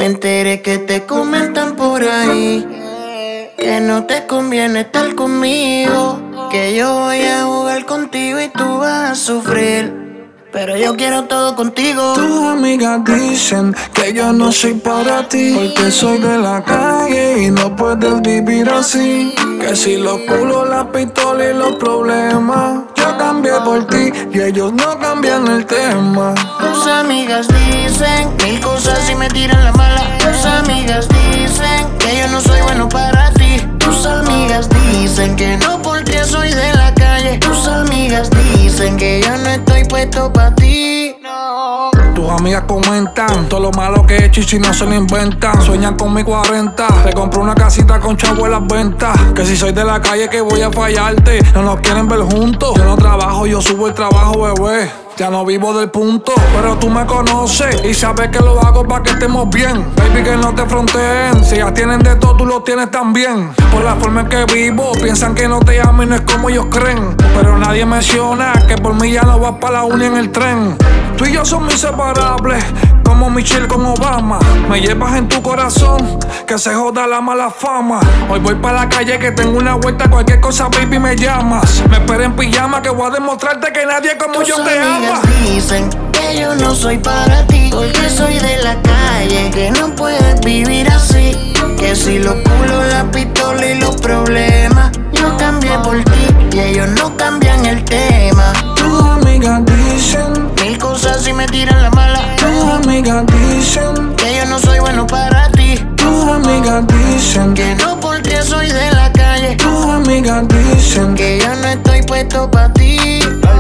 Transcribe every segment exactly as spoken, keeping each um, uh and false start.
Me enteré que te comentan por ahí que no te conviene estar conmigo, que yo voy a jugar contigo y tú vas a sufrir, pero yo quiero todo contigo. Tus amigas dicen que yo no soy para ti, porque soy de la calle y no puedes vivir así. Que si los culos, la pistola y los problemas, yo cambié por ti y ellos no cambian el tema. Tus amigas dicen mil cosas y me tiran la mala. Tus amigas dicen que yo no soy bueno para ti. Tus amigas dicen que no porque soy de la calle. Tus amigas dicen que yo no estoy puesto pa' ti. No. Tus amigas comentan todo lo malo que he hecho y si no se lo inventan. Sueñan con mi cuarenta, te compro una casita con chavo en las ventas. Que si soy de la calle que voy a fallarte, no nos quieren ver juntos. Yo no trabajo, yo subo el trabajo, bebé. Ya no vivo del punto, pero tú me conoces y sabes que lo hago para que estemos bien. Baby, que no te fronteen, si ya tienen de todo, tú lo tienes también. Por la forma en que vivo, piensan que no te amo y no es como ellos creen. Pero nadie menciona que por mí ya no vas para la uni en el tren. Tú y yo somos inseparables, como Michelle con Obama. Me llevas en tu corazón, que se joda la mala fama. Hoy voy para la calle que tengo una vuelta, cualquier cosa, baby, me llamas. Me espera en pijama que voy a demostrarte que nadie como yo te ama. Dicen que yo no soy para ti, porque soy de la calle, que no puedes vivir así. Que si los culos, la pistola y los problemas, yo cambié por ti y ellos no cambian el tema. Tus amigas dicen mil cosas y me tiran la mala. Tus amigas dicen que yo no soy bueno para ti. Tus amigas dicen que no porque soy de la calle. Tus amigas dicen que yo no estoy puesto pa' ti.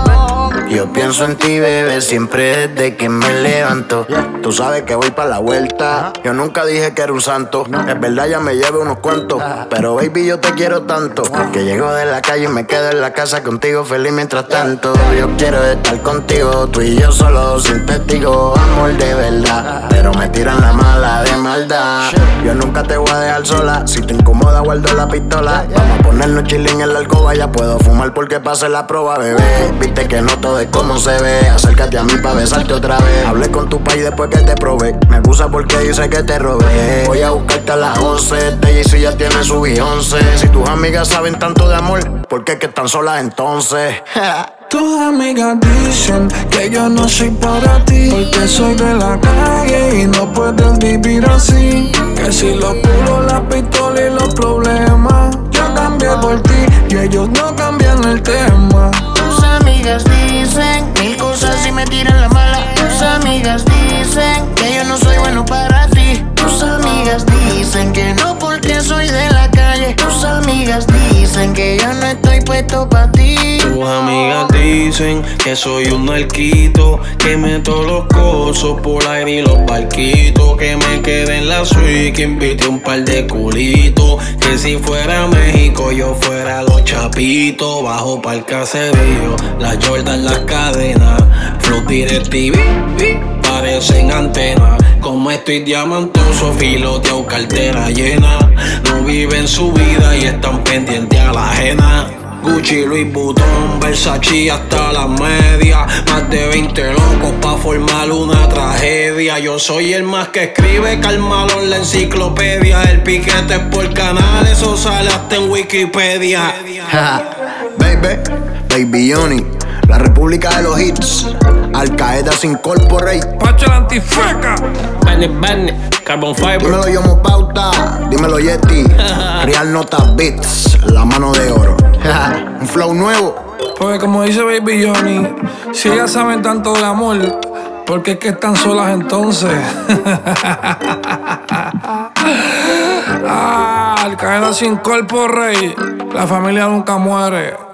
Yo pienso en ti, bebé, siempre desde que me levanto. Tú sabes que voy pa' la vuelta. Yo nunca dije que era un santo. Es verdad, ya me llevo unos cuantos. Pero baby, yo te quiero tanto que llego de la calle y me quedo en la casa contigo feliz mientras tanto. Yo quiero estar contigo, tú y yo solo sin testigo. Amor de verdad, pero me tiran la mala de maldad. Yo nunca te voy a dejar sola. Si te incomoda, guardo la pistola. Vamos a ponernos chilling en la alcoba. Ya puedo fumar porque pasé la prueba, bebé. Viste que no todo es como se ve. Acércate a mí pa' besarte otra vez. Hablé con tu país después que te probé. Me acusa porque dice que te robé. Voy a buscarte a las once. T J C ya tiene su Beyoncé. Si tus amigas saben tanto de amor, ¿por qué es que están solas entonces? Tus amigas dicen que yo no soy para ti, porque soy de la calle y no puedes vivir así. Que si los culos, la pistola y los problemas, yo cambié por ti y ellos no cambian el tema. Tus amigas dicen mil cosas y me tiran la mala. Tus amigas dicen que yo no soy bueno para ti. Tus amigas dicen que no porque soy de la calle. Tus amigas dicen que yo no estoy puesto pa' ti. Tus amigas dicen que soy un narquito, que meto los cosos por aire y los barquitos, que me quedé en la suite, que invité un par de culitos, que si fuera México yo fuera los chapitos. Bajo pa'l caserío, la Jordan, las cadenas, Flow DirecTV, parecen antenas. Como estoy diamantoso, filoteado, cartera llena. No viven su vida y están pendientes a la ajena. Gucci, Louis Vuitton, Versace hasta las medias. Más de veinte locos pa' formar una tragedia. Yo soy el más que escribe, Carmelo en la enciclopedia. El piquete es por canal, eso sale hasta en Wikipedia. Baby, Baby Oni, la república de los hits. Al Qaeda se incorporate. Pacho la antifeca. Bennett, Bennett, Carbon Fiber. Dímelo Yomo Pauta, dímelo Yeti. Real Nota Beats, la mano de oro. Un flow nuevo. Porque como dice Baby Johnny, si ellas saben tanto de amor, ¿por qué es que están solas entonces? Ah, Al Qaeda sin cuerpo rey, la familia nunca muere.